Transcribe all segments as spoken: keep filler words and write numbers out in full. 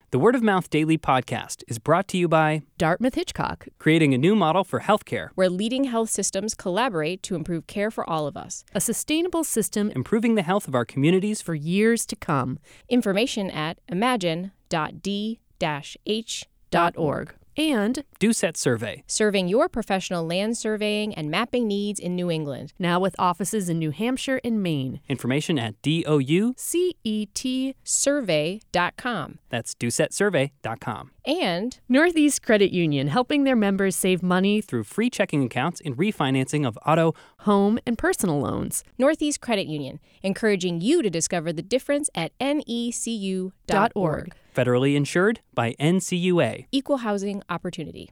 The Word of Mouth Daily Podcast is brought to you by Dartmouth Hitchcock, creating a new model for healthcare, where leading health systems collaborate to improve care for all of us. a sustainable system improving the health of our communities for years to come. Information at imagine dot d dash h dot org. And Doucette Survey. Serving your professional land surveying and mapping needs in New England. now with offices in New Hampshire and Maine. Information at D O U. C E T. Survey dot com. That's doucette survey dot com. And Northeast Credit Union, helping their members save money through Through free checking accounts and refinancing of auto. home and personal loans. Northeast Credit Union, encouraging you to discover the difference at N E C U dot Dot org. org. Federally insured by N C U A. Equal housing opportunity.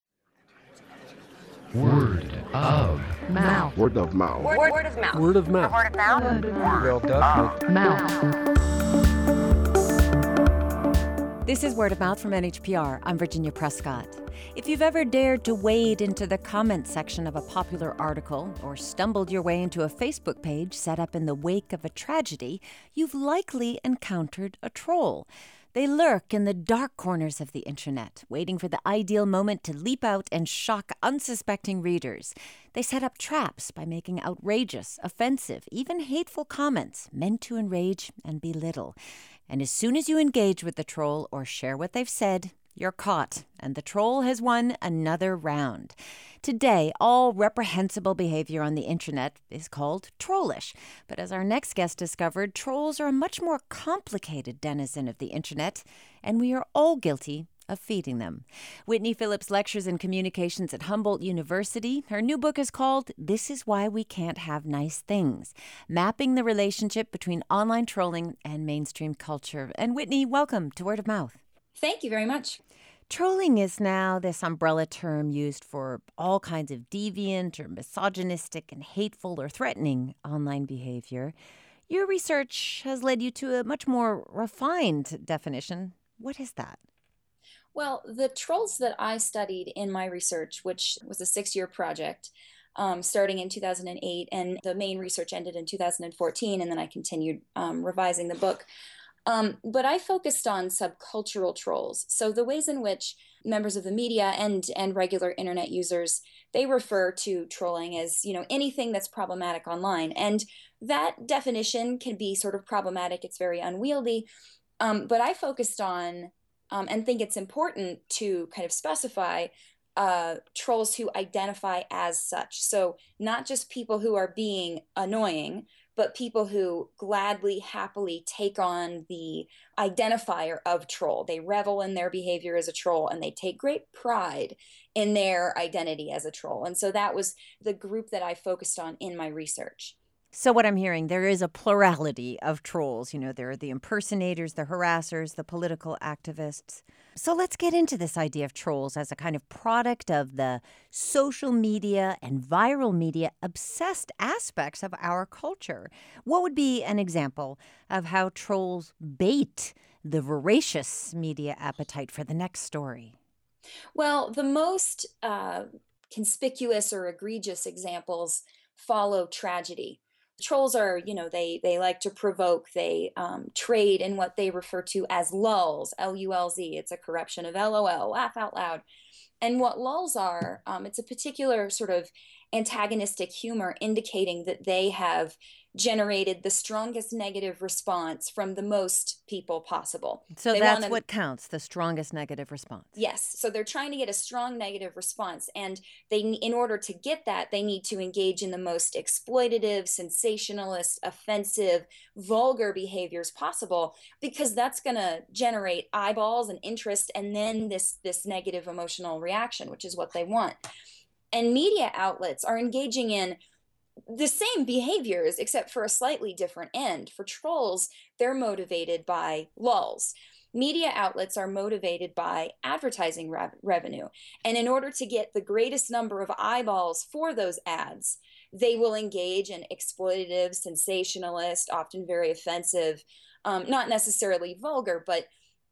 Word of Mouth. Word of mouth. Word, word of mouth. Word of mouth. Word of mouth. Mouth. This is Word of Mouth from N H P R. I'm Virginia Prescott. If you've ever dared to wade into the comments section of a popular article or stumbled your way into a Facebook page set up in the wake of a tragedy, you've likely encountered a troll. They lurk in the dark corners of the internet, waiting for the ideal moment to leap out and shock unsuspecting readers. They set up traps by making outrageous, offensive, even hateful comments meant to enrage and belittle. And as soon as you engage with the troll or share what they've said, you're caught, and the troll has won another round. Today, all reprehensible behavior on the internet is called trollish. But as our next guest discovered, trolls are a much more complicated denizen of the internet, and we are all guilty of feeding them. Whitney Phillips lectures in communications at Humboldt University. Her new book is called This Is Why We Can't Have Nice Things, mapping the relationship between online trolling and mainstream culture. And Whitney, welcome to Word of Mouth. Thank you very much. Trolling is now this umbrella term used for all kinds of deviant or misogynistic and hateful or threatening online behavior. Your research has led you to a much more refined definition. What is that? Well, the trolls that I studied in my research, which was a six-year project, um, starting in two thousand eight, and the main research ended in two thousand fourteen, and then I continued um, revising the book. Um, but I focused on subcultural trolls. So the ways in which members of the media and and regular internet users, they refer to trolling as, you know, anything that's problematic online. And that definition can be sort of problematic. It's very unwieldy. Um, but I focused on um, and think it's important to kind of specify uh, trolls who identify as such. So not just people who are being annoying, but people who gladly, happily take on the identifier of troll. They revel in their behavior as a troll, and they take great pride in their identity as a troll. And so that was the group that I focused on in my research. So what I'm hearing, there is a plurality of trolls. You know, there are the impersonators, the harassers, the political activists. So let's get into this idea of trolls as a kind of product of the social media and viral media obsessed aspects of our culture. What would be an example of how trolls bait the voracious media appetite for the next story? Well, the most uh, conspicuous or egregious examples follow tragedy. Trolls are, you know, they they like to provoke. They um, trade in what they refer to as lulz, L U L Z. It's a corruption of L O L, laugh out loud. And what lulz are, um, it's a particular sort of antagonistic humor indicating that they have generated the strongest negative response from the most people possible. So They that's wanna- what counts, the strongest negative response. Yes. So they're trying to get a strong negative response. And they, in order to get that, they need to engage in the most exploitative, sensationalist, offensive, vulgar behaviors possible, because that's going to generate eyeballs and interest, and then this, this negative emotional reaction, which is what they want. And media outlets are engaging in the same behaviors, except for a slightly different end. For trolls, they're motivated by lulz. Media outlets are motivated by advertising rev- revenue. And in order to get the greatest number of eyeballs for those ads, they will engage in exploitative, sensationalist, often very offensive, um, not necessarily vulgar, but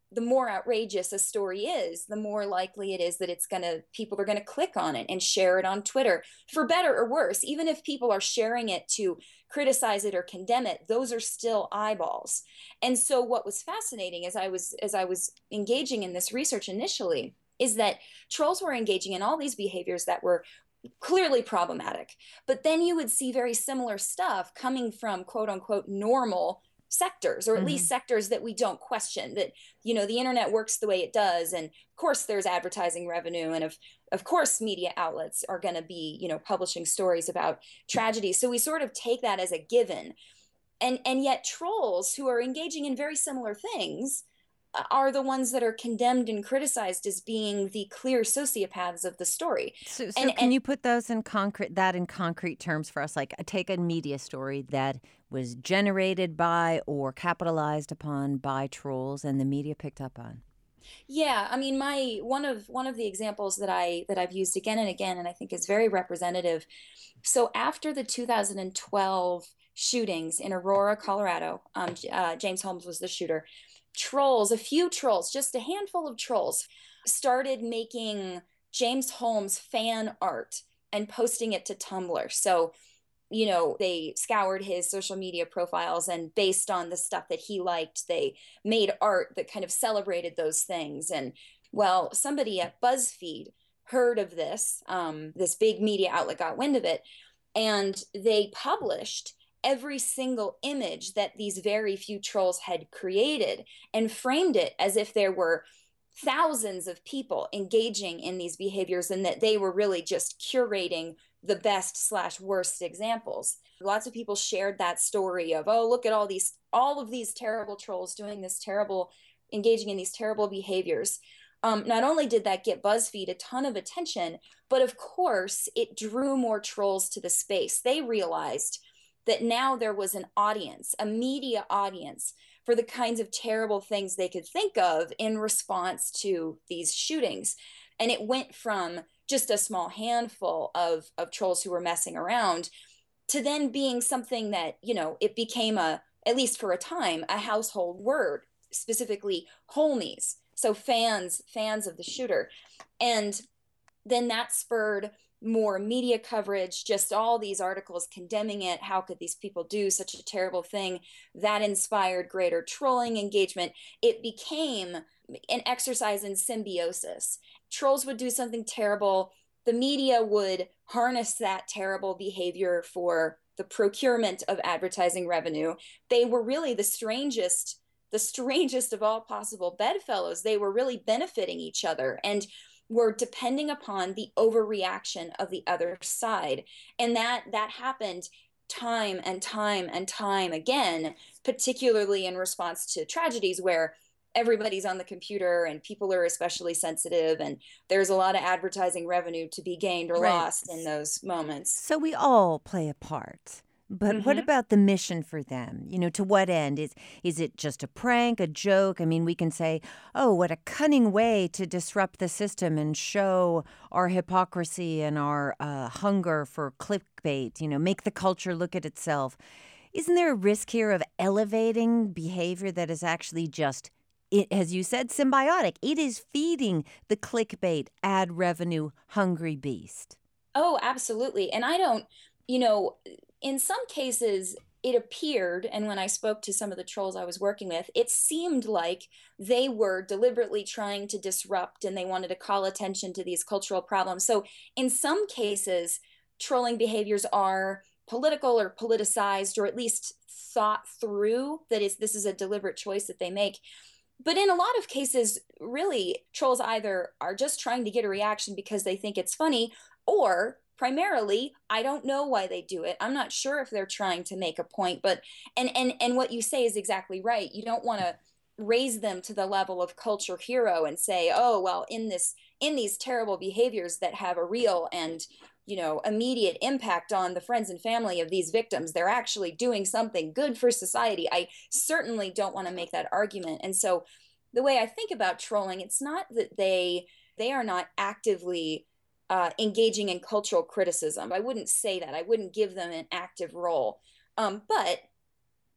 the more outrageous a story is, the more likely it is that it's going to, people are going to click on it and share it on Twitter, for better or worse. Even if people are sharing it to criticize it or condemn it, those are still eyeballs. And so what was fascinating as I was, as I was engaging in this research initially, is that trolls were engaging in all these behaviors that were clearly problematic. But then you would see very similar stuff coming from quote unquote normal sectors, or at mm-hmm. least sectors that we don't question, that, you know, the internet works the way it does. And of course there's advertising revenue. And of, of course media outlets are going to be, you know, publishing stories about tragedies. So we sort of take that as a given. And, and yet trolls who are engaging in very similar things are the ones that are condemned and criticized as being the clear sociopaths of the story. So, so and, can and, you put those in concrete, that in concrete terms for us? Like, take a media story that was generated by or capitalized upon by trolls and the media picked up on. Yeah, I mean, my one of one of the examples that I that I've used again and again, and I think is very representative. So after the two thousand twelve shootings in Aurora, Colorado, um, uh, James Holmes was the shooter. Trolls, a few trolls, just a handful of trolls, started making James Holmes fan art and posting it to Tumblr. So, you know, they scoured his social media profiles, and based on the stuff that he liked, they made art that kind of celebrated those things. And well, somebody at BuzzFeed heard of this, um, this big media outlet got wind of it, and they published every single image that these very few trolls had created and framed it as if there were thousands of people engaging in these behaviors, and that they were really just curating the best slash worst examples. Lots of people shared that story of, oh, look at all these, all of these terrible trolls doing this terrible, engaging in these terrible behaviors. Um, not only did that get BuzzFeed a ton of attention, but of course it drew more trolls to the space. They realized that now there was an audience, a media audience, for the kinds of terrible things they could think of in response to these shootings. And it went from just a small handful of, of trolls who were messing around to then being something that, you know, it became a, at least for a time, a household word, specifically homies. So fans, fans of the shooter. And then that spurred more media coverage, just all these articles condemning it. How could these people do such a terrible thing? That inspired greater trolling engagement. It became an exercise in symbiosis. Trolls would do something terrible. The media would harness that terrible behavior for the procurement of advertising revenue. They were really the strangest, the strangest of all possible bedfellows. They were really benefiting each other and were depending upon the overreaction of the other side. And that that happened time and time and time again, particularly in response to tragedies where everybody's on the computer and people are especially sensitive, and there's a lot of advertising revenue to be gained or right. lost in those moments. So we all play a part. But mm-hmm. what about the mission for them? You know, to what end? Is is it just a prank, a joke? I mean, we can say, oh, what a cunning way to disrupt the system and show our hypocrisy and our uh, hunger for clickbait, you know, make the culture look at itself. Isn't there a risk here of elevating behavior that is actually just, it, as you said, symbiotic? It is feeding the clickbait, ad revenue, hungry beast. Oh, absolutely. And I don't, you know, in some cases, it appeared, and when I spoke to some of the trolls I was working with, it seemed like they were deliberately trying to disrupt and they wanted to call attention to these cultural problems. So in some cases, trolling behaviors are political or politicized, or at least thought through, that is, this is a deliberate choice that they make. But in a lot of cases, really, trolls either are just trying to get a reaction because they think it's funny, or primarily, I don't know why they do it. I'm not sure if they're trying to make a point, but and and and what you say is exactly right. You don't want to raise them to the level of culture hero and say, oh, well, in this in these terrible behaviors that have a real and, you know, immediate impact on the friends and family of these victims, they're actually doing something good for society. I certainly don't want to make that argument. And so the way I think about trolling, it's not that they they are not actively Uh, engaging in cultural criticism. I wouldn't say that. I wouldn't give them an active role. Um, but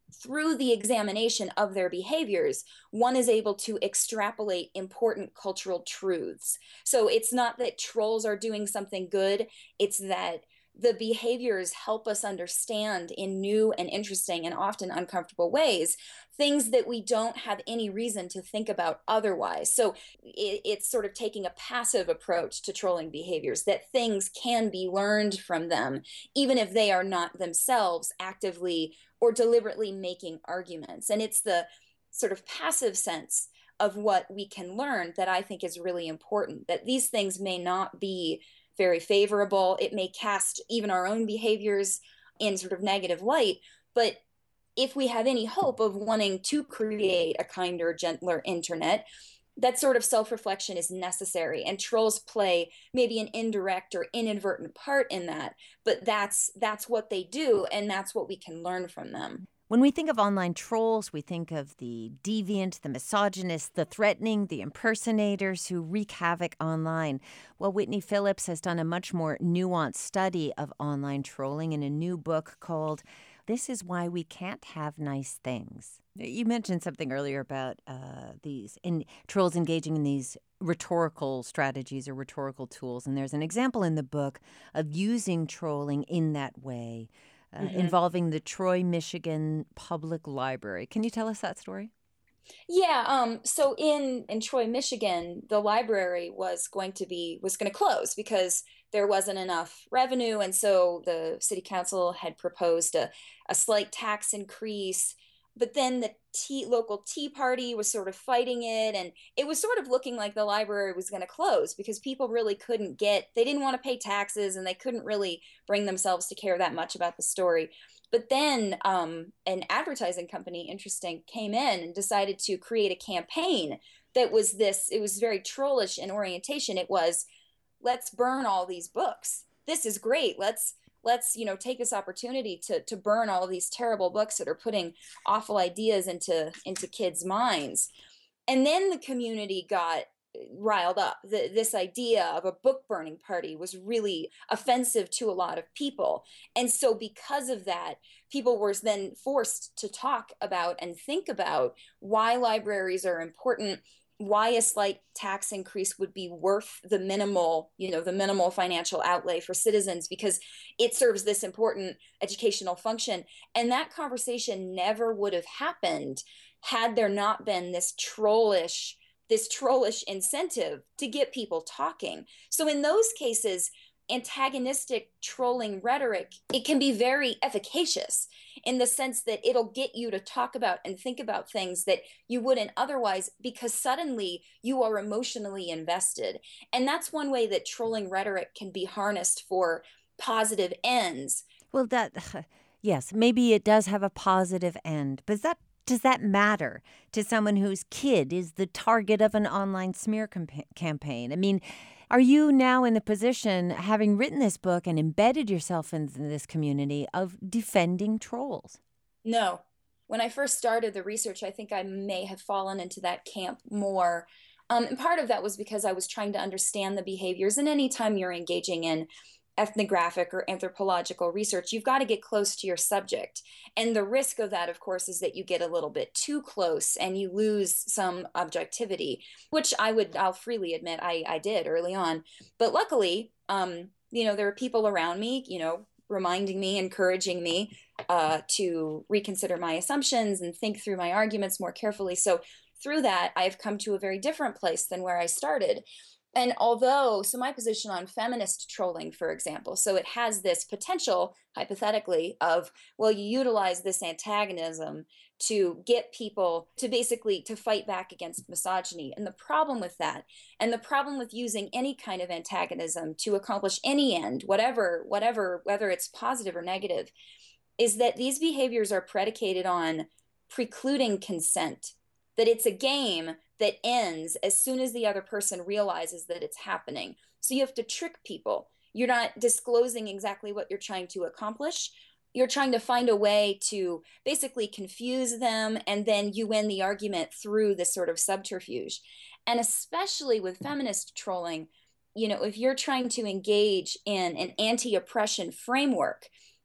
through the examination of their behaviors, one is able to extrapolate important cultural truths. So it's not that trolls are doing something good, it's that the behaviors help us understand in new and interesting and often uncomfortable ways things that we don't have any reason to think about otherwise. So it, it's sort of taking a passive approach to trolling behaviors, that things can be learned from them, even if they are not themselves actively or deliberately making arguments. And it's the sort of passive sense of what we can learn that I think is really important, that these things may not be very favorable. It may cast even our own behaviors in sort of negative light. But if we have any hope of wanting to create a kinder, gentler internet, that sort of self-reflection is necessary. And trolls play maybe an indirect or inadvertent part in that. But that's that's what they do, and that's what we can learn from them. When we think of online trolls, we think of the deviant, the misogynist, the threatening, the impersonators who wreak havoc online. Well, Whitney Phillips has done a much more nuanced study of online trolling in a new book called This Is Why We Can't Have Nice Things. You mentioned something earlier about uh, these in, trolls engaging in these rhetorical strategies or rhetorical tools, and there's an example in the book of using trolling in that way. Uh, mm-hmm. Involving the Troy, Michigan Public Library. Can you tell us that story? Yeah. Um, so in, in Troy, Michigan, the library was going to be was going to close because there wasn't enough revenue. And so the city council had proposed a, a slight tax increase. But then the tea, local Tea Party was sort of fighting it. And it was sort of looking like the library was going to close because people really couldn't get, they didn't want to pay taxes and they couldn't really bring themselves to care that much about the story. But then um, an advertising company, interesting, came in and decided to create a campaign that was this, it was very trollish in orientation. It was, let's burn all these books. This is great. Let's, let's, you know, take this opportunity to to burn all of these terrible books that are putting awful ideas into, into kids' minds. And then the community got riled up. The, this idea of a book burning party was really offensive to a lot of people. And so because of that, people were then forced to talk about and think about why libraries are important, why a slight tax increase would be worth the minimal, you know, the minimal financial outlay for citizens because it serves this important educational function. And that conversation never would have happened had there not been this trollish, this trollish incentive to get people talking. So in those cases, antagonistic trolling rhetoric, it can be very efficacious in the sense that it'll get you to talk about and think about things that you wouldn't otherwise because suddenly you are emotionally invested. And that's one way that trolling rhetoric can be harnessed for positive ends. Well, that, yes, maybe it does have a positive end, but that does that matter to someone whose kid is the target of an online smear campa- campaign? I mean, are you now in the position, having written this book and embedded yourself in this community, of defending trolls? No. When I first started the research, I think I may have fallen into that camp more. Um, and part of that was because I was trying to understand the behaviors. And anytime you're engaging in ethnographic or anthropological research, you've got to get close to your subject. And the risk of that, of course, is that you get a little bit too close and you lose some objectivity, which I would, I'll freely admit I, I did early on. But luckily, um, you know, there are people around me, you know, reminding me, encouraging me uh, to reconsider my assumptions and think through my arguments more carefully. So through that, I've come to a very different place than where I started. And although, so my position on feminist trolling, for example, so it has this potential, hypothetically, of, well, you utilize this antagonism to get people to basically to fight back against misogyny. And the problem with that, and the problem with using any kind of antagonism to accomplish any end, whatever, whatever, whether it's positive or negative, is that these behaviors are predicated on precluding consent, that it's a game that ends as soon as the other person realizes that it's happening. So you have to trick people. You're not disclosing exactly what you're trying to accomplish. You're trying to find a way to basically confuse them, and then you win the argument through this sort of subterfuge. And especially with feminist trolling, you know, if you're trying to engage in an anti-oppression framework,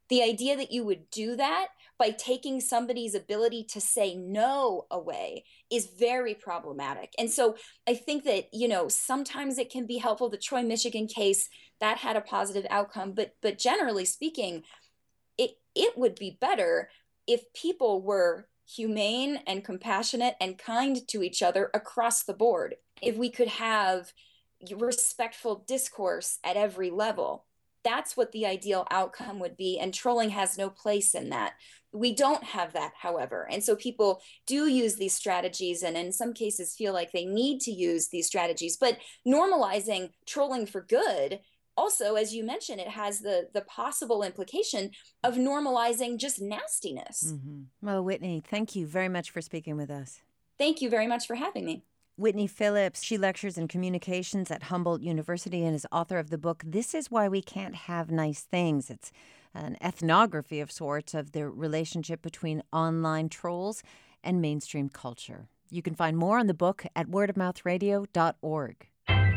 The idea that you would do that by taking somebody's ability to say no away is very problematic. And so I think that, you know, sometimes it can be helpful. The Troy, Michigan case, that had a positive outcome. But but generally speaking, it it would be better if people were humane and compassionate and kind to each other across the board. If we could have respectful discourse at every level. That's what the ideal outcome would be, and trolling has no place in that. We don't have that, however, and so people do use these strategies, and in some cases feel like they need to use these strategies. But normalizing trolling for good, also, as you mentioned, it has the the possible implication of normalizing just nastiness. Mm-hmm. Well, Whitney, thank you very much for speaking with us. Thank you very much for having me. Whitney Phillips, she lectures in communications at Humboldt University and is author of the book, This Is Why We Can't Have Nice Things. It's an ethnography of sorts of the relationship between online trolls and mainstream culture. You can find more on the book at word of mouth radio dot org.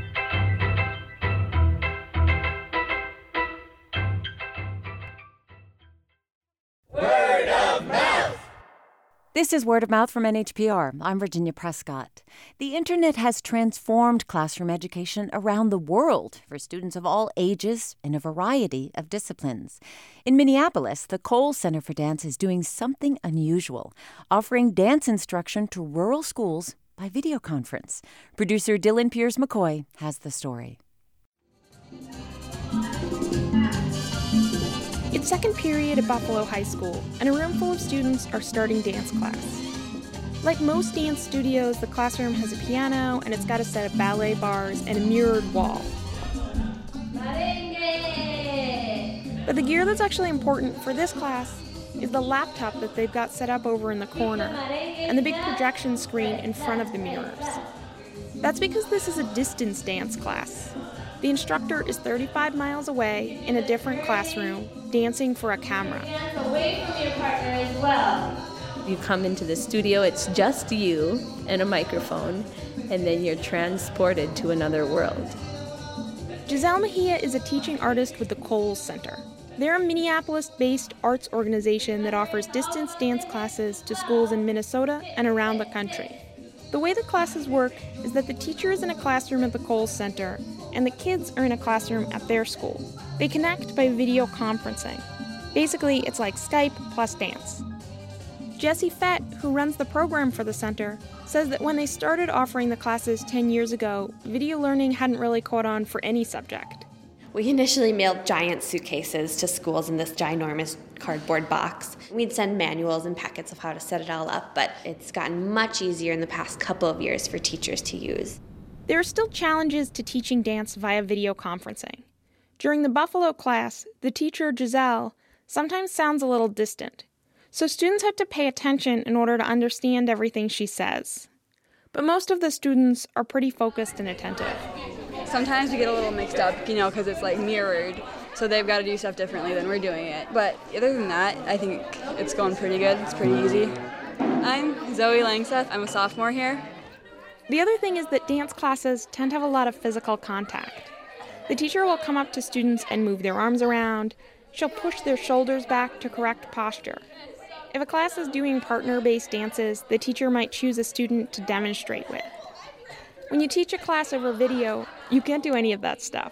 Word of Mouth! This is Word of Mouth from N H P R. I'm Virginia Prescott. The internet has transformed classroom education around the world for students of all ages in a variety of disciplines. In Minneapolis, the Cole Center for Dance is doing something unusual, offering dance instruction to rural schools by video conference. Producer Dylan Pierce McCoy has the story. It's second period at Buffalo High School, and a room full of students are starting dance class. Like most dance studios, the classroom has a piano, and it's got a set of ballet bars and a mirrored wall. But the gear that's actually important for this class is the laptop that they've got set up over in the corner, and the big projection screen in front of the mirrors. That's because this is a distance dance class. The instructor is thirty-five miles away in a different classroom, dancing for a camera. Dance away from your partner as well. You come into the studio, it's just you and a microphone, and then you're transported to another world. Giselle Mejia is a teaching artist with the Cole Center. They're a Minneapolis-based arts organization that offers distance dance classes to schools in Minnesota and around the country. The way the classes work is that the teacher is in a classroom at the Cole Center, and the kids are in a classroom at their school. They connect by video conferencing. Basically, it's like Skype plus dance. Jessie Fett, who runs the program for the center, says that when they started offering the classes ten years ago, video learning hadn't really caught on for any subject. We initially mailed giant suitcases to schools in this ginormous cardboard box. We'd send manuals and packets of how to set it all up, but it's gotten much easier in the past couple of years for teachers to use. There are still challenges to teaching dance via video conferencing. During the Buffalo class, the teacher, Giselle, sometimes sounds a little distant, so students have to pay attention in order to understand everything she says. But most of the students are pretty focused and attentive. Sometimes we get a little mixed up, you know, because it's like mirrored, so they've got to do stuff differently than we're doing it. But other than that, I think it's going pretty good. It's pretty easy. I'm Zoe Langseth. I'm a sophomore here. The other thing is that dance classes tend to have a lot of physical contact. The teacher will come up to students and move their arms around. She'll push their shoulders back to correct posture. If a class is doing partner-based dances, the teacher might choose a student to demonstrate with. When you teach a class over video, you can't do any of that stuff.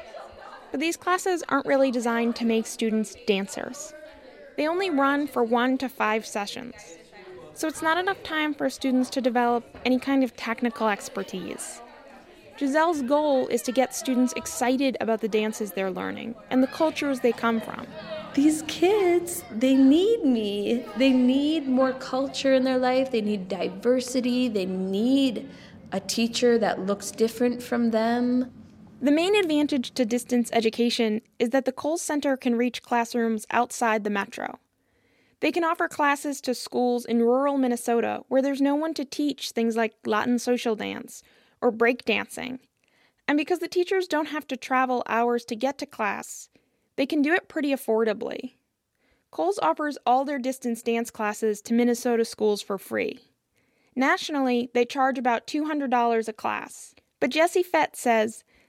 But these classes aren't really designed to make students dancers. They only run for one to five sessions. So it's not enough time for students to develop any kind of technical expertise. Giselle's goal is to get students excited about the dances they're learning and the cultures they come from. These kids, they need me. They need more culture in their life. They need diversity. They need a teacher that looks different from them. The main advantage to distance education is that the Cole Center can reach classrooms outside the metro. They can offer classes to schools in rural Minnesota where there's no one to teach things like Latin social dance or break dancing. And because the teachers don't have to travel hours to get to class, they can do it pretty affordably. Coles offers all their distance dance classes to Minnesota schools for free. Nationally, they charge about two hundred dollars a class. But Jessie Fett says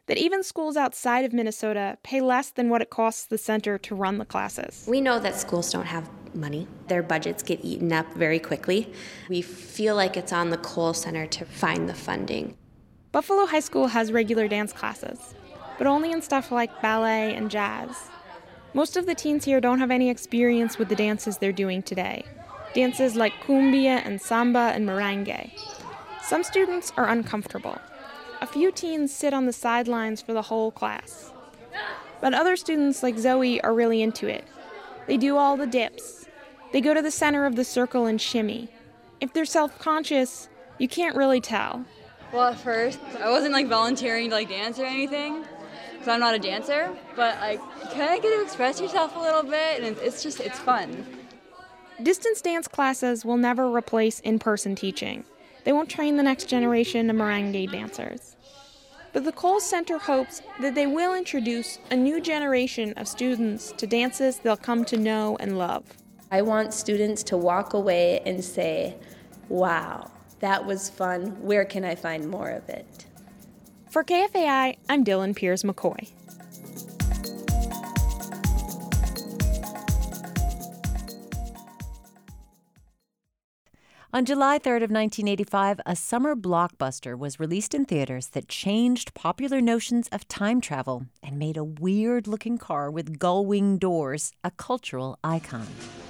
that even schools outside of Minnesota pay less than what it costs the center to run the classes. We know that schools don't have money. Their budgets get eaten up very quickly. We feel like it's on the Cole Center to find the funding. Buffalo High School has regular dance classes, but only in stuff like ballet and jazz. Most of the teens here don't have any experience with the dances they're doing today. Dances like cumbia and samba and merengue. Some students are uncomfortable. A few teens sit on the sidelines for the whole class. But other students like Zoe are really into it. They do all the dips. They go to the center of the circle and shimmy. If they're self-conscious, you can't really tell. Well, at first, I wasn't like volunteering to like dance or anything, because I'm not a dancer, but like you kind of get to express yourself a little bit, and it's just, it's fun. Distance dance classes will never replace in-person teaching. They won't train the next generation of merengue dancers. But the Cole Center hopes that they will introduce a new generation of students to dances they'll come to know and love. I want students to walk away and say, wow, that was fun. Where can I find more of it? For K F A I, I'm Dylan Piers McCoy. On July third of nineteen eighty-five, a summer blockbuster was released in theaters that changed popular notions of time travel and made a weird-looking car with gull-wing doors a cultural icon.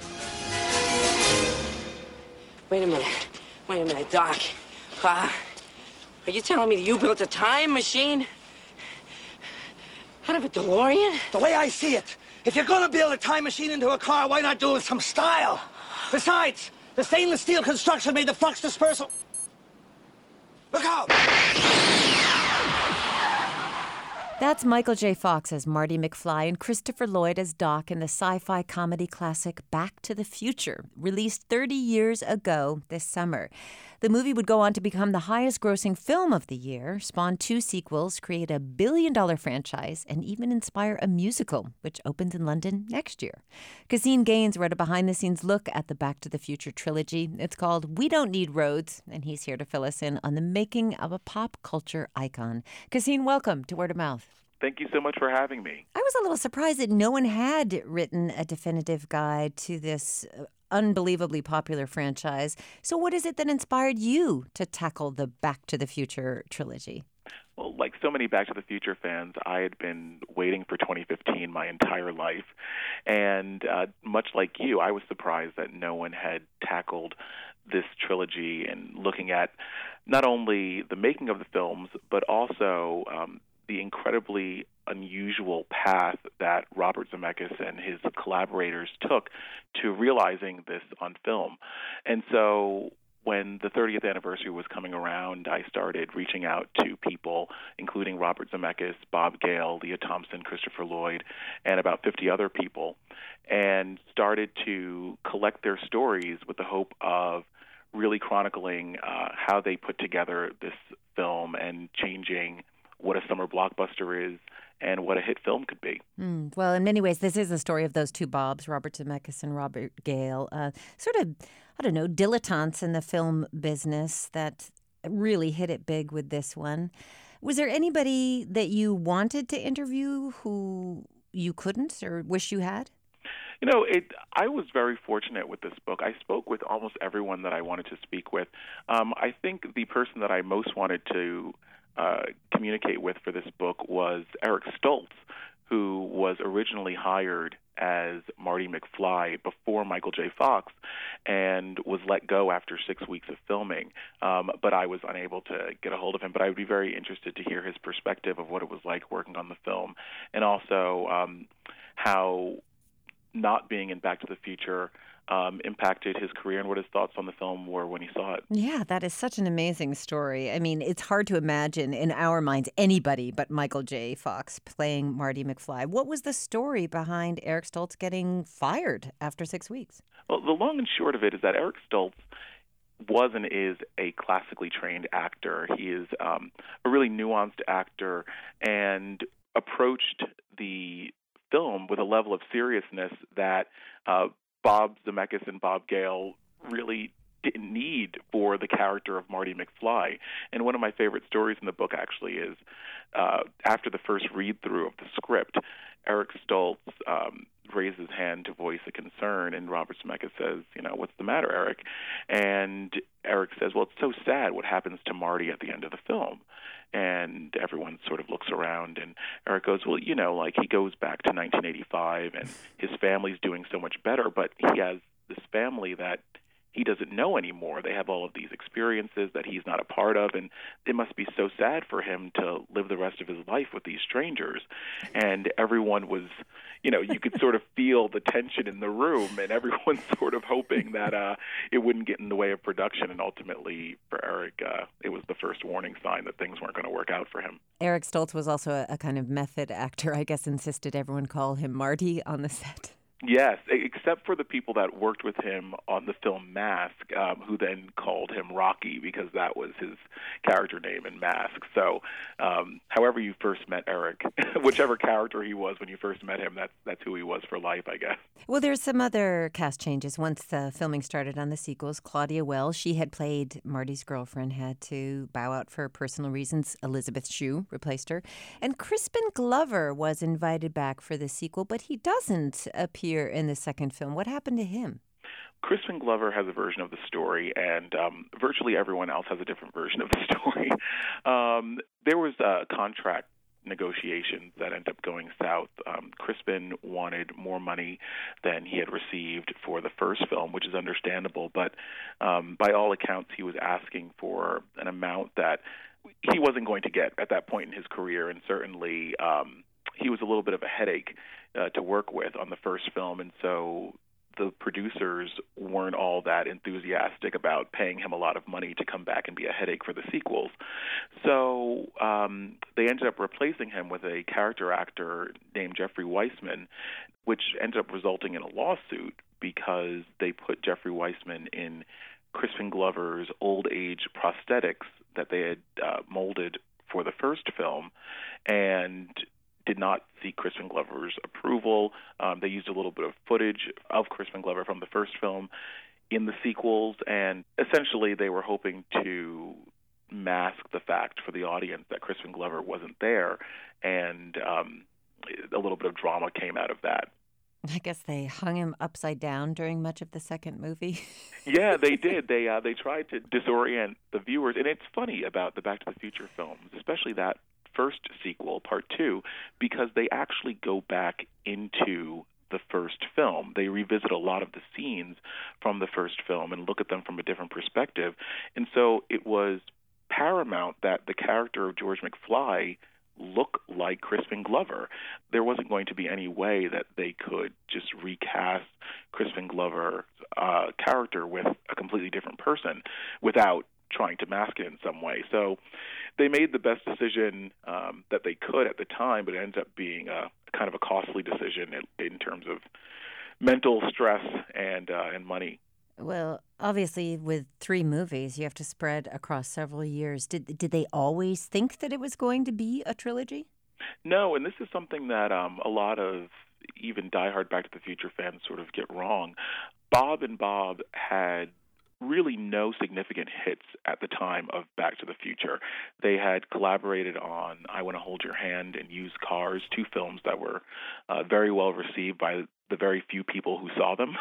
Wait a minute. Wait a minute, Doc. Uh, are you telling me that you built a time machine out of a DeLorean? The way I see it, if you're gonna build a time machine into a car, why not do it with some style? Besides, the stainless steel construction made the flux dispersal. Look out! That's Michael J. Fox as Marty McFly and Christopher Lloyd as Doc in the sci-fi comedy classic Back to the Future, released thirty years ago this summer. The movie would go on to become the highest-grossing film of the year, spawn two sequels, create a billion-dollar franchise, and even inspire a musical, which opens in London next year. Cassine Gaines wrote a behind-the-scenes look at the Back to the Future trilogy. It's called We Don't Need Roads, and he's here to fill us in on the making of a pop culture icon. Cassine, welcome to Word of Mouth. Thank you so much for having me. I was a little surprised that no one had written a definitive guide to this unbelievably popular franchise. So what is it that inspired you to tackle the Back to the Future trilogy? Well, like so many Back to the Future fans, I had been waiting for twenty fifteen my entire life. And uh, much like you, I was surprised that no one had tackled this trilogy and looking at not only the making of the films, but also um, the incredibly unusual path that Robert Zemeckis and his collaborators took to realizing this on film. And so when the thirtieth anniversary was coming around, I started reaching out to people, including Robert Zemeckis, Bob Gale, Leah Thompson, Christopher Lloyd, and about fifty other people, and started to collect their stories with the hope of really chronicling uh, how they put together this film and changing what a summer blockbuster is and what a hit film could be. Mm, well, in many ways, this is the story of those two Bobs, Robert Zemeckis and Robert Gale, uh, sort of, I don't know, dilettantes in the film business that really hit it big with this one. Was there anybody that you wanted to interview who you couldn't or wish you had? You know, it, I was very fortunate with this book. I spoke with almost everyone that I wanted to speak with. Um, I think the person that I most wanted to Uh, communicate with for this book was Eric Stoltz, who was originally hired as Marty McFly before Michael J. Fox and was let go after six weeks of filming. Um, but I was unable to get a hold of him. But I would be very interested to hear his perspective of what it was like working on the film, and also um, how not being in Back to the Future Um, impacted his career and what his thoughts on the film were when he saw it. Yeah, that is such an amazing story. I mean, it's hard to imagine in our minds anybody but Michael J. Fox playing Marty McFly. What was the story behind Eric Stoltz getting fired after six weeks? Well, the long and short of it is that Eric Stoltz was and is a classically trained actor. He is um, a really nuanced actor and approached the film with a level of seriousness that uh, Bob Zemeckis and Bob Gale really didn't need for the character of Marty McFly. And one of my favorite stories in the book actually is uh, after the first read-through of the script, Eric Stoltz um, raised his hand to voice a concern, and Robert Zemeckis says, you know, what's the matter, Eric? And Eric says, well, it's so sad what happens to Marty at the end of the film. And everyone sort of looks around, and Eric goes, well, you know, like he goes back to nineteen eighty-five, and his family's doing so much better, but he has this family that he doesn't know anymore. They have all of these experiences that he's not a part of, and it must be so sad for him to live the rest of his life with these strangers. And everyone was, you know, you could sort of feel the tension in the room, and everyone's sort of hoping that uh, it wouldn't get in the way of production. And ultimately, for Eric, uh, it was the first warning sign that things weren't going to work out for him. Eric Stoltz was also a, a kind of method actor, I guess, insisted everyone call him Marty on the set. Yes, except for the people that worked with him on the film Mask, um, who then called him Rocky because that was his character name in Mask. So um, however you first met Eric, whichever character he was when you first met him, that's, that's who he was for life, I guess. Well, there's some other cast changes. Once the filming started on the sequels, Claudia Wells, she had played Marty's girlfriend, had to bow out for personal reasons. Elizabeth Shue replaced her. And Crispin Glover was invited back for the sequel, but he doesn't appear in the second film. What happened to him? Crispin Glover has a version of the story, and um, virtually everyone else has a different version of the story. Um, there was a contract negotiations that ended up going south. Um, Crispin wanted more money than he had received for the first film, which is understandable, but um, by all accounts, he was asking for an amount that he wasn't going to get at that point in his career, and certainly um, he was a little bit of a headache uh, to work with on the first film, and so the producers weren't all that enthusiastic about paying him a lot of money to come back and be a headache for the sequels. So um, they ended up replacing him with a character actor named Jeffrey Weissman, which ended up resulting in a lawsuit because they put Jeffrey Weissman in Crispin Glover's old age prosthetics that they had uh, molded for the first film, and did not seek Crispin Glover's approval. Um, they used a little bit of footage of Crispin Glover from the first film in the sequels, and essentially they were hoping to mask the fact for the audience that Crispin Glover wasn't there, and um, a little bit of drama came out of that. I guess they hung him upside down during much of the second movie. Yeah, they did. They uh, they tried to disorient the viewers, and it's funny about the Back to the Future films, especially that first sequel, part two, because they actually go back into the first film. They revisit a lot of the scenes from the first film and look at them from a different perspective. And so it was paramount that the character of George McFly look like Crispin Glover. There wasn't going to be any way that they could just recast Crispin Glover's uh, character with a completely different person without trying to mask it in some way. So they made the best decision um, that they could at the time, but it ended up being a kind of a costly decision in, in terms of mental stress and uh, and money. Well, obviously, with three movies, you have to spread across several years. Did did they always think that it was going to be a trilogy? No, and this is something that um, a lot of even diehard Back to the Future fans sort of get wrong. Bob and Bob had really no significant hits at the time of Back to the Future. They had collaborated on I Want to Hold Your Hand and Used Cars, two films that were uh, very well received by the very few people who saw them.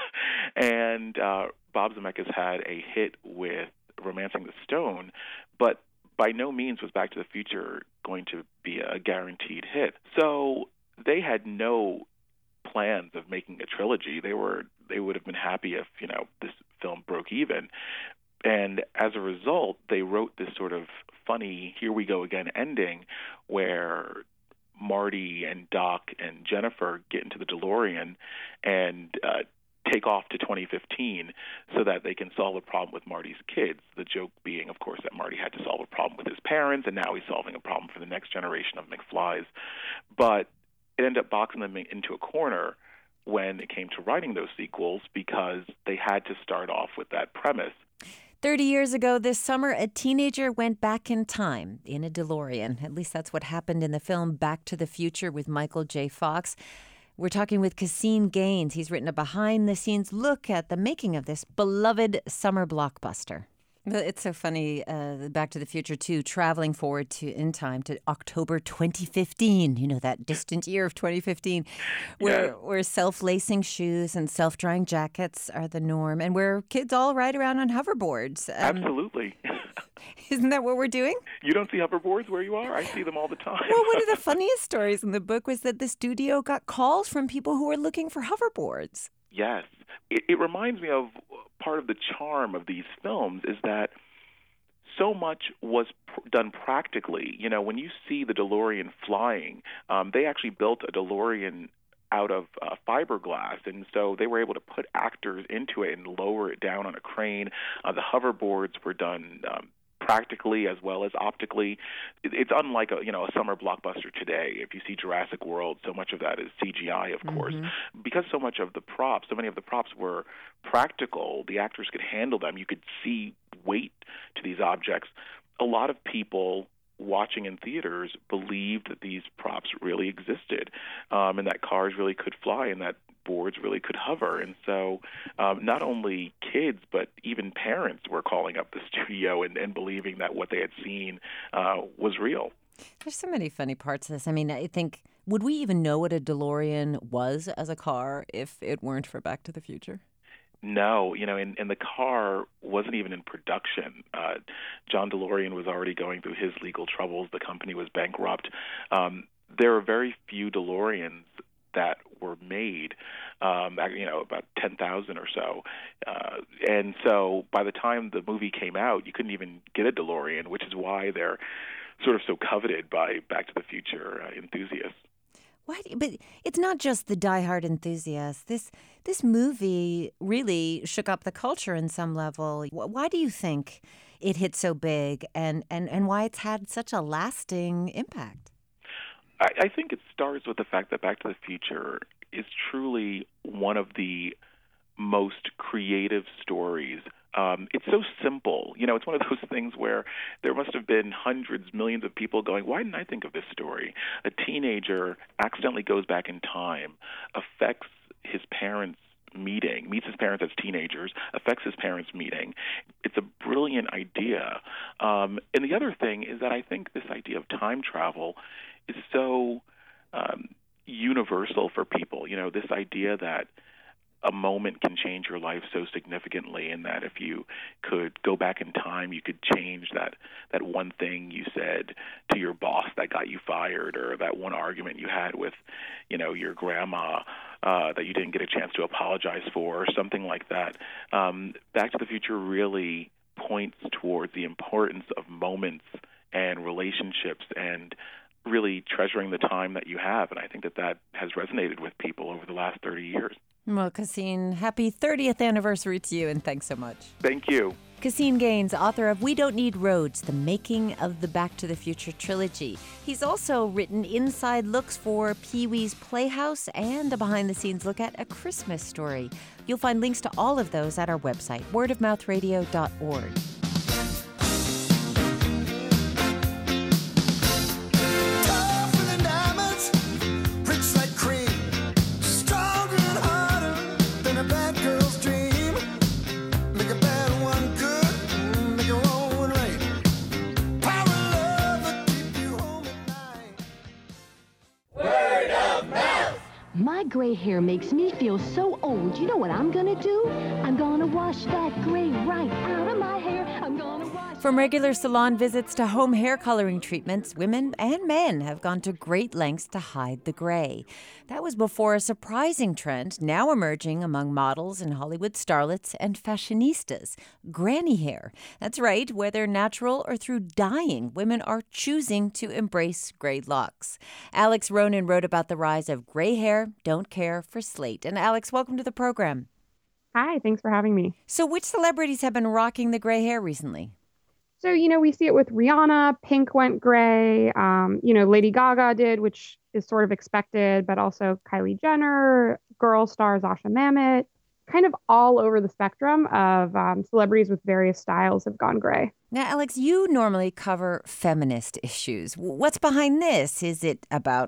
And uh, Bob Zemeckis had a hit with Romancing the Stone, but by no means was Back to the Future going to be a guaranteed hit. So they had no plans of making a trilogy. They were they would have been happy if, you know, this film broke even. And as a result, they wrote this sort of funny here we go again ending where Marty and Doc and Jennifer get into the DeLorean and uh, take off to twenty fifteen so that they can solve a problem with Marty's kids. The joke being, of course, that Marty had to solve a problem with his parents, and now he's solving a problem for the next generation of McFlys. But it ended up boxing them into a corner when it came to writing those sequels because they had to start off with that premise. Thirty years ago this summer, a teenager went back in time in a DeLorean. At least that's what happened in the film Back to the Future with Michael J. Fox. We're talking with Cassine Gaines. He's written a behind-the-scenes look at the making of this beloved summer blockbuster. It's so funny, uh, Back to the Future two, traveling forward to in time to October twenty fifteen, you know, that distant year of twenty fifteen, where, yeah. where self-lacing shoes and self-drying jackets are the norm, and where kids all ride around on hoverboards. Um, Absolutely. Isn't that what we're doing? You don't see hoverboards where you are? I see them all the time. Well, one of the funniest stories in the book was that the studio got calls from people who were looking for hoverboards. Yes. It, it reminds me of part of the charm of these films is that so much was pr- done practically. You know, when you see the DeLorean flying, um, they actually built a DeLorean out of uh, fiberglass, and so they were able to put actors into it and lower it down on a crane. Uh, the hoverboards were done um, practically as well as optically. It, it's unlike a you know a summer blockbuster today. If you see Jurassic World, so much of that is C G I, of mm-hmm. course. Because so much of the props, so many of the props were practical, the actors could handle them. You could see weight to these objects. A lot of people watching in theaters believed that these props really existed, um, and that cars really could fly, and that boards really could hover. And so um, not only kids, but even parents were calling up the studio and, and believing that what they had seen uh, was real. There's so many funny parts of this. I mean, I think, would we even know what a DeLorean was as a car if it weren't for Back to the Future? No, you know, and, and the car wasn't even in production. Uh, John DeLorean was already going through his legal troubles. The company was bankrupt. Um, there are very few DeLoreans that were made, um, you know, about ten thousand or so. Uh, and so by the time the movie came out, you couldn't even get a DeLorean, which is why they're sort of so coveted by Back to the Future uh, enthusiasts. Why? Do you, but it's not just the diehard enthusiasts. This this movie really shook up the culture in some level. Why do you think it hit so big, and, and, and why it's had such a lasting impact? I, I think it starts with the fact that Back to the Future is truly one of the most creative stories. Um, it's so simple. You know, it's one of those things where there must have been hundreds, millions of people going, why didn't I think of this story? A teenager accidentally goes back in time, affects his parents' meeting, meets his parents as teenagers, affects his parents' meeting. It's a brilliant idea. Um, and the other thing is that I think this idea of time travel is so um, universal for people. You know, this idea that a moment can change your life so significantly, and that if you could go back in time, you could change that, that one thing you said to your boss that got you fired, or that one argument you had with, you know, your grandma uh, that you didn't get a chance to apologize for, or something like that. Um, Back to the Future really points towards the importance of moments and relationships and really treasuring the time that you have. And I think that that has resonated with people over the last thirty years. Well, Cassine, happy thirtieth anniversary to you, and thanks so much. Thank you. Cassine Gaines, author of We Don't Need Roads, the making of the Back to the Future trilogy. He's also written inside looks for Pee-wee's Playhouse and a behind-the-scenes look at A Christmas Story. You'll find links to all of those at our website, word of mouth radio dot org. My gray hair makes me feel so old. You know what I'm gonna do? I'm gonna wash that gray right out of my hair. I'm gonna wash... From regular salon visits to home hair coloring treatments, women and men have gone to great lengths to hide the gray. That was before a surprising trend now emerging among models and Hollywood starlets and fashionistas, granny hair. That's right, whether natural or through dyeing, women are choosing to embrace gray locks. Alex Ronan wrote about the rise of gray hair, don't care for Slate. And Alex, welcome to the program. Hi, thanks for having me. So which celebrities have been rocking the gray hair recently? So, you know, we see it with Rihanna. Pink went gray. Um, you know, Lady Gaga did, which is sort of expected, but also Kylie Jenner, girl star Zasha Mamet. Kind of all over the spectrum of um, celebrities with various styles have gone gray. Now, Alex, you normally cover feminist issues. What's behind this? Is it about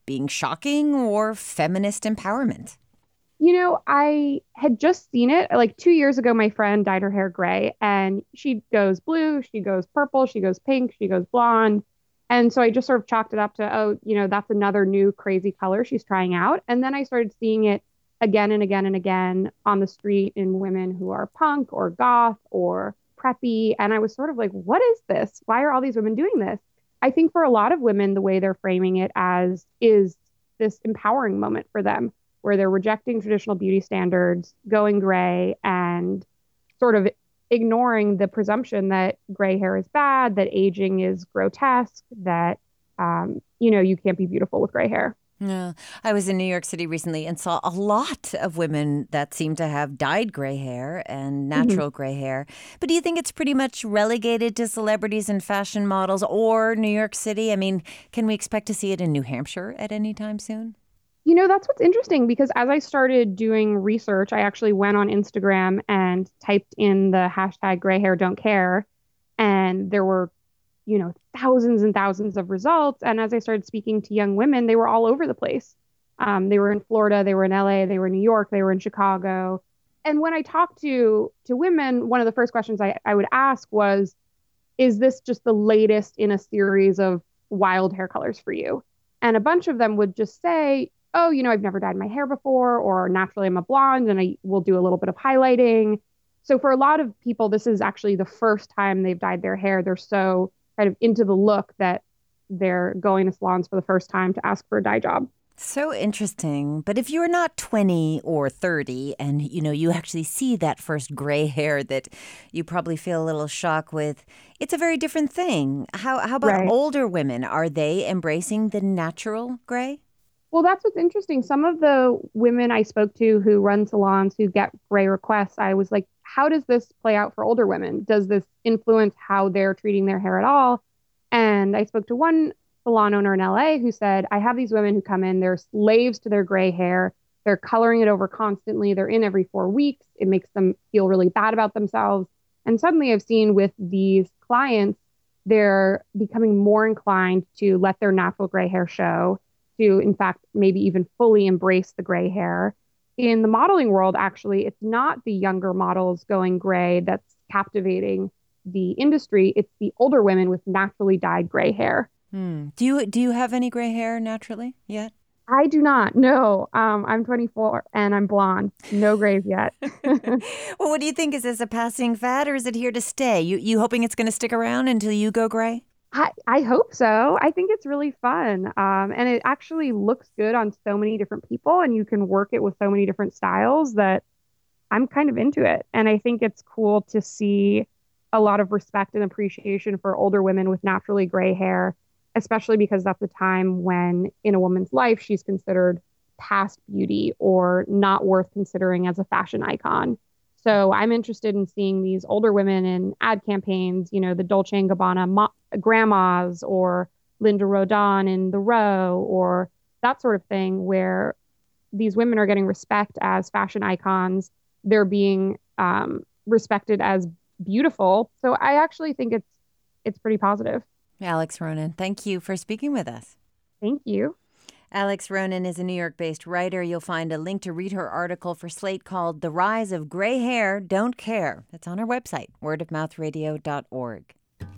being shocking or feminist empowerment? You know, I had just seen it like two years ago. My friend dyed her hair gray, and she goes blue, she goes purple, she goes pink, she goes blonde. And so I just sort of chalked it up to, oh, you know, that's another new crazy color she's trying out. And then I started seeing it again and again and again on the street in women who are punk or goth or preppy. And I was sort of like, what is this? Why are all these women doing this? I think for a lot of women, the way they're framing it as is this empowering moment for them, where they're rejecting traditional beauty standards, going gray, and sort of ignoring the presumption that gray hair is bad, that aging is grotesque, that, um, you know, you can't be beautiful with gray hair. Yeah. I was in New York City recently and saw a lot of women that seem to have dyed gray hair and natural mm-hmm. gray hair. But do you think it's pretty much relegated to celebrities and fashion models or New York City? I mean, can we expect to see it in New Hampshire at any time soon? You know, that's what's interesting, because as I started doing research, I actually went on Instagram and typed in the hashtag gray hair don't care. And there were, you know, thousands and thousands of results. And as I started speaking to young women, they were all over the place. Um, they were in Florida, they were in L A, they were in New York, they were in Chicago. And when I talked to to women, one of the first questions I, I would ask was, is this just the latest in a series of wild hair colors for you? And a bunch of them would just say, oh, you know, I've never dyed my hair before, or naturally I'm a blonde and I will do a little bit of highlighting. So for a lot of people, this is actually the first time they've dyed their hair. They're so kind of into the look that they're going to salons for the first time to ask for a dye job. So interesting. But if you're not twenty or thirty and, you know, you actually see that first gray hair that you probably feel a little shock with, it's a very different thing. How, how about right. older women? Are they embracing the natural gray? Well, that's what's interesting. Some of the women I spoke to who run salons who get gray requests, I was like, how does this play out for older women? Does this influence how they're treating their hair at all? And I spoke to one salon owner in L A who said, I have these women who come in, they're slaves to their gray hair. They're coloring it over constantly. They're in every four weeks. It makes them feel really bad about themselves. And suddenly I've seen with these clients, they're becoming more inclined to let their natural gray hair show, to, in fact, maybe even fully embrace the gray hair. In the modeling world, actually, it's not the younger models going gray that's captivating the industry. It's the older women with naturally dyed gray hair. Hmm. Do you do you have any gray hair naturally yet? I do not. No, um, I'm twenty-four and I'm blonde. No grays yet. Well, what do you think? Is this a passing fad or is it here to stay? You you hoping it's going to stick around until you go gray? I, I hope so. I think it's really fun. Um, and it actually looks good on so many different people, and you can work it with so many different styles that I'm kind of into it. And I think it's cool to see a lot of respect and appreciation for older women with naturally gray hair, especially because that's a time when in a woman's life, she's considered past beauty or not worth considering as a fashion icon. So I'm interested in seeing these older women in ad campaigns, you know, the Dolce and Gabbana mo- grandmas or Linda Rodin in The Row or that sort of thing, where these women are getting respect as fashion icons. They're being um, respected as beautiful. So I actually think it's it's pretty positive. Alex Ronen, thank you for speaking with us. Thank you. Alex Ronen is a New York-based writer. You'll find a link to read her article for Slate called The Rise of Gray Hair Don't Care. It's on her website, word of mouth radio dot org.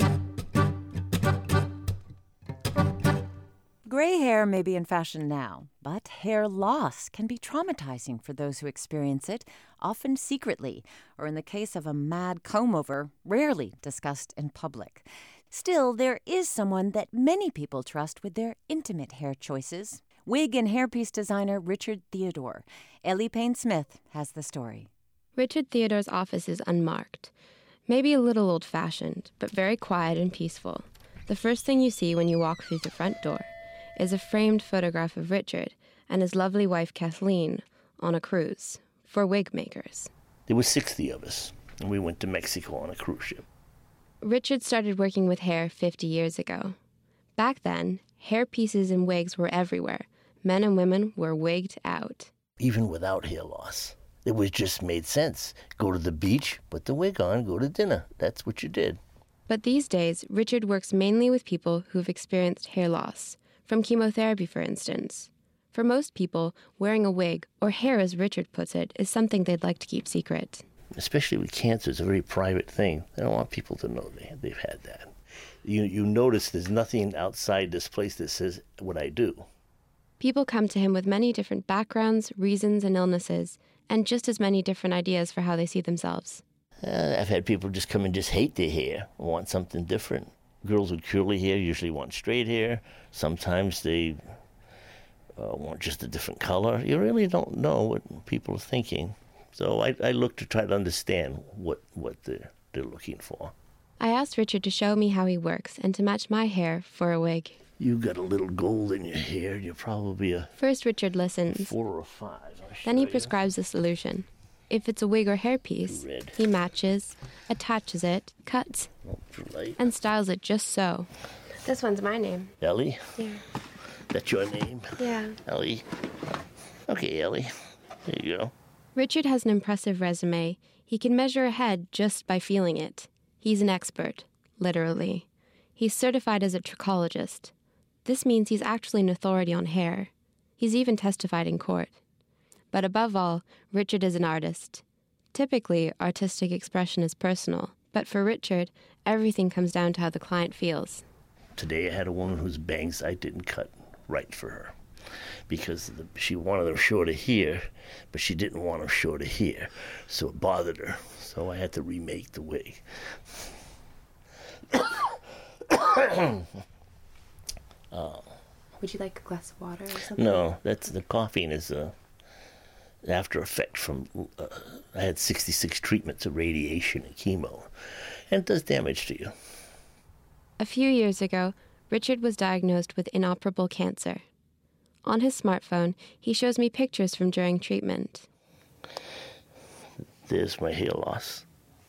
Gray hair may be in fashion now, but hair loss can be traumatizing for those who experience it, often secretly, or in the case of a mad comb-over, rarely discussed in public. Still, there is someone that many people trust with their intimate hair choices. Wig and hairpiece designer Richard Theodore. Ellie Payne-Smith has the story. Richard Theodore's office is unmarked. Maybe a little old-fashioned, but very quiet and peaceful. The first thing you see when you walk through the front door is a framed photograph of Richard and his lovely wife Kathleen on a cruise for wig makers. There were sixty of us, and we went to Mexico on a cruise ship. Richard started working with hair fifty years ago. Back then, hair pieces and wigs were everywhere. Men and women were wigged out. Even without hair loss. It was just made sense. Go to the beach, put the wig on, go to dinner. That's what you did. But these days, Richard works mainly with people who've experienced hair loss, From chemotherapy, for instance. For most people, wearing a wig, or hair as Richard puts it, is something they'd like to keep secret. Especially with cancer, it's a very private thing. They don't want people to know they, they've had that. You, you notice there's nothing outside this place that says what I do. People come to him with many different backgrounds, reasons, and illnesses, and just as many different ideas for how they see themselves. Uh, I've had people just come and just hate their hair, want something different. Girls with curly hair usually want straight hair. Sometimes they uh, want just a different color. You really don't know what people are thinking. So I, I look to try to understand what, what they're, they're looking for. I asked Richard to show me how he works and to match my hair for a wig. You've got a little gold in your hair. You're probably a... First, Richard listens. Four or five. Then he prescribes a solution. If it's a wig or hairpiece, Red. he matches, attaches it, cuts, and styles it just so. This one's my name. Ellie? Yeah. That's your name? Yeah. Ellie. Okay, Ellie. There you go. Richard has an impressive resume. He can measure a head just by feeling it. He's an expert, literally. He's certified as a trichologist. This means he's actually an authority on hair. He's even testified in court. But above all, Richard is an artist. Typically, artistic expression is personal, but for Richard, everything comes down to how the client feels. Today I had a woman whose bangs I didn't cut right for her because the, she wanted them shorter here, but she didn't want them shorter here, so it bothered her. So I had to remake the wig. uh, Would you like a glass of water or something? No, that's the coughing is a after effect from, uh, I had sixty-six treatments of radiation and chemo, and it does damage to you. A few years ago, Richard was diagnosed with inoperable cancer. On his smartphone, he shows me pictures from during treatment. There's my hair loss.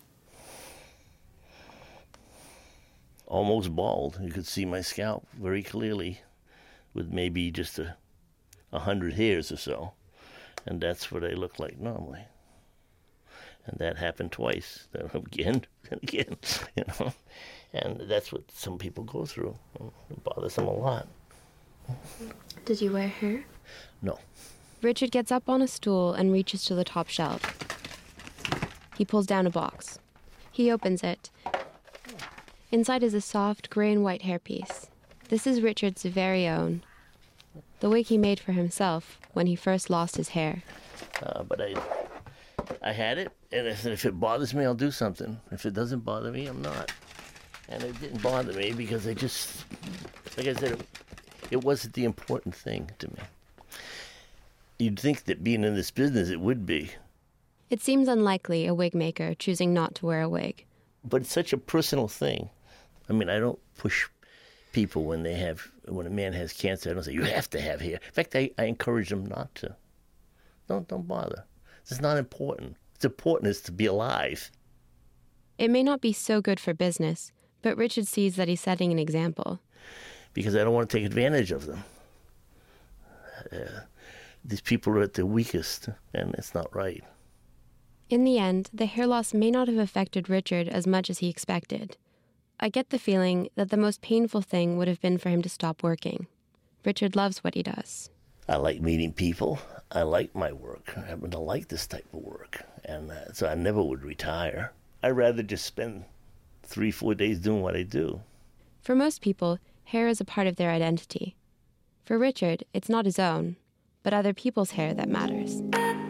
Almost bald. You could see my scalp very clearly with maybe just a, a hundred hairs or so. And that's what I look like normally. And that happened twice. Then again, and again, you know. And that's what some people go through. It bothers them a lot. Did you wear hair? No. Richard gets up on a stool and reaches to the top shelf. He pulls down a box. He opens it. Inside is a soft gray and white hairpiece. This is Richard's very own. The wig he made for himself when he first lost his hair. Uh, but I I had it, and I said, if it bothers me, I'll do something. If it doesn't bother me, I'm not. And it didn't bother me because I just, like I said, it, it wasn't the important thing to me. You'd think that being in this business, it would be. It seems unlikely a wig maker choosing not to wear a wig. But it's such a personal thing. I mean, I don't push people when they have, when a man has cancer. I don't say, you have to have hair. In fact, I, I encourage them not to. Don't, don't bother. It's not important. What's important is to be alive. It may not be so good for business, but Richard sees that he's setting an example. Because I don't want to take advantage of them. Uh, these people are at their weakest, and it's not right. In the end, the hair loss may not have affected Richard as much as he expected. I get the feeling that the most painful thing would have been for him to stop working. Richard loves what he does. I like meeting people. I like my work. I happen to like this type of work. And uh, so I never would retire. I'd rather just spend three, four days doing what I do. For most people, hair is a part of their identity. For Richard, it's not his own, but other people's hair that matters.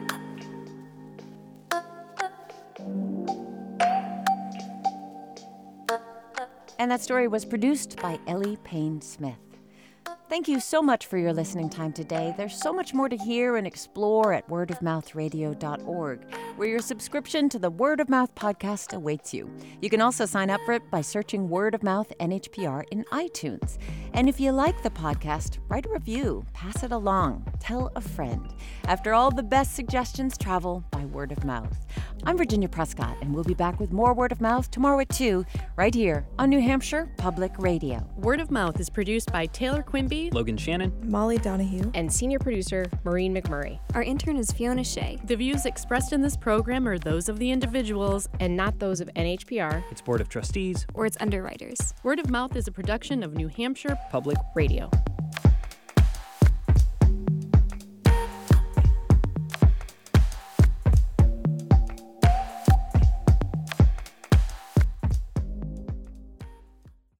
And that story was produced by Ellie Payne Smith. Thank you so much for your listening time today. There's so much more to hear and explore at word of mouth radio dot org, where your subscription to the Word of Mouth podcast awaits you. You can also sign up for it by searching Word of Mouth N H P R in iTunes. And if you like the podcast, write a review, pass it along, tell a friend. After all, the best suggestions travel by word of mouth. I'm Virginia Prescott, and we'll be back with more Word of Mouth tomorrow at two, right here on New Hampshire Public Radio. Word of Mouth is produced by Taylor Quimby, Logan Shannon, Molly Donahue, and senior producer Maureen McMurray. Our intern is Fiona Shea. The views expressed in this program are those of the individuals and not those of N H P R, its Board of Trustees, or its underwriters. Word of Mouth is a production of New Hampshire Public Radio.